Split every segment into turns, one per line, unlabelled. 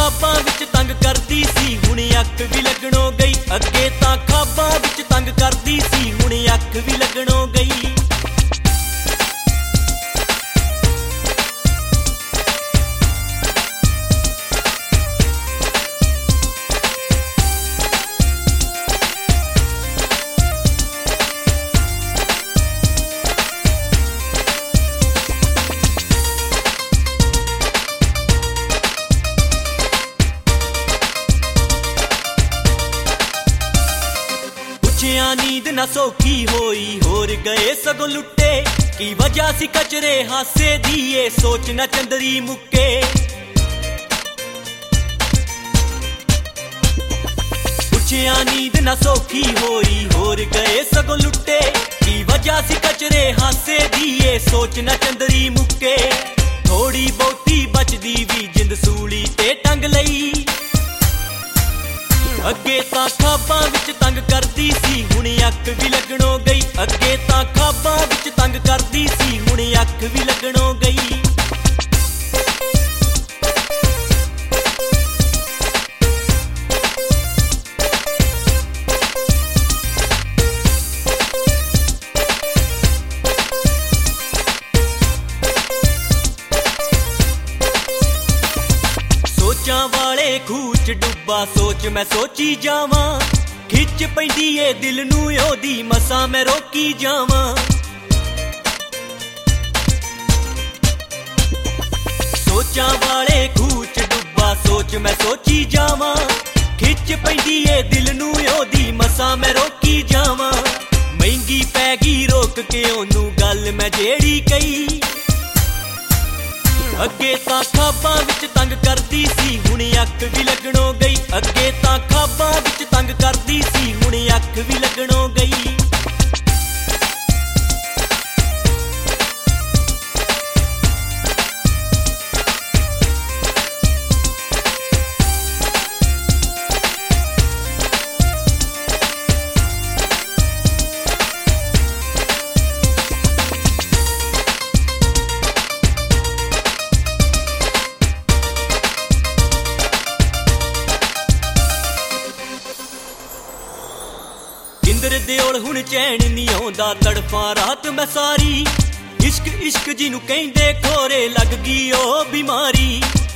ਖਾਬਾਂ ਵਿੱਚ ਤੰਗ ਕਰਦੀ ਸੀ, ਹੁਣ ਅੱਖ ਵੀ ਲੱਗਣੋਂ ਗਈ। ਅੱਗੇ ਤਾਂ ਖਾਬਾਂ ਵਿੱਚ ਤੰਗ ਕਰਦੀ ਸੀ, ਹੁਣ ਅੱਖ ਵੀ ਲੱਗਣੋਂ ਗਈ। नींद ना सौखी होई, होर गए सगों लुट्टे। की वजह सी कचरे हासे दी, ये सोच ना चंदरी मुक्के। पुछया नींद ना सौखी होई, होर गए सगों लुट्टे। की वजह सी कचरे हासे दी, ये सोच ना चंदरी मुक्के। थोड़ी बहुती बचदी भी जिंद सूली ते टंग लई। ਅੱਗੇ ਤਾਂ ਖਾਬਾਂ ਵਿੱਚ ਤੰਗ ਕਰਦੀ ਸੀ, ਹੁਣ ਅੱਖ ਵੀ ਲੱਗਣੋਂ ਗਈ। ਅੱਗੇ ਤਾਂ ਖਾਬਾਂ ਵਿੱਚ ਤੰਗ ਕਰਦੀ ਸੀ, ਹੁਣ ਅੱਖ ਵੀ ਲੱਗਣੋਂ ਗਈ। ਸੋਚਾਂ ਵਾਲੇ ਖੂਹ ਚ ਡੁੱਬਾ, ਸੋਚ ਮੈਂ ਸੋਚੀ ਜਾਵਾਂ। ਖਿੱਚ ਪੈਂਦੀ ਏ ਦਿਲ ਨੂੰ ਉਹਦੀ, ਮਸਾਂ ਮੈਂ ਰੋਕੀ ਜਾਵਾਂ। ਸੋਚਾਂ ਵਾਲੇ ਖੂਹ ਚ ਡੁੱਬਾ, ਸੋਚ ਮੈਂ ਸੋਚੀ ਜਾਵਾਂ। ਖਿੱਚ ਪੈਂਦੀ ਏ ਦਿਲ ਨੂੰ ਉਹਦੀ, ਮਸਾਂ ਮੈਂ ਰੋਕੀ ਜਾਵਾਂ। ਮਹਿੰਗੀ ਪੈ ਗਈ ਰੋਕ ਕੇ ਉਹਨੂੰ ਗੱਲ ਮੈਂ ਜਿਹੜੀ ਕਹੀ। ਅੱਗੇ ਤਾਂ ਖਾਬਾਂ ਵਿੱਚ ਤੰਗ ਕਰਦੀ ਸੀ, ਹੁਣ ਅੱਖ ਵੀ ਲੱਗਣੋਂ ਗਈ। ਅੱਗੇ ਤਾਂ ਖਾਬਾਂ ਵਿੱਚ ਤੰਗ ਕਰਦੀ ਸੀ, ਹੁਣ ਅੱਖ ਵੀ ਲੱਗਣੋਂ ਗਈ। ਇੰਦਰ ਦਿਓਲ ਹੁਣ ਚੈਨ ਨੀ ਆਉਂਦਾ, ਤੜਫਾਂ ਰਾਤ ਮੈਂ ਸਾਰੀ। ਇਸ਼ਕ ਇਸ਼ਕ ਜਿਹਨੂੰ ਕਹਿੰਦੇ ਖੋਰੇ, ਲੱਗ ਗਈ ਉਹ ਬਿਮਾਰੀ।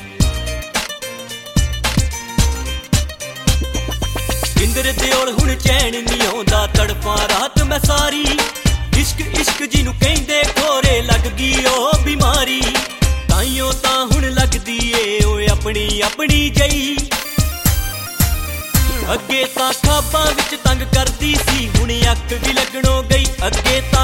ਇੰਦਰ ਦਿਓਲ ਹੁਣ ਚੈਨ ਨੀ ਆਉਂਦਾ, ਤੜਫਾਂ ਰਾਤ ਮੈਂ ਸਾਰੀ। ਇਸ਼ਕ ਇਸ਼ਕ ਜਿਹਨੂੰ ਕਹਿੰਦੇ ਖੋਰੇ, ਲੱਗ ਗਈ ਉਹ ਬਿਮਾਰੀ। ਤਾਈਓ ਤਾਂ ਹੁਣ ਲੱਗਦੀ ਏ ਓਏ ਆਪਣੀ ਆਪਣੀ ਜਈ। ਅੱਗੇ ਤਾਂ ਖਾਬਾਂ ਵਿੱਚ ਤੰਗ ਕਰਦੀ ਸੀ, ਹੁਣ ਅੱਖ ਵੀ ਲੱਗਣੋਂ ਗਈ। ਅੱਗੇ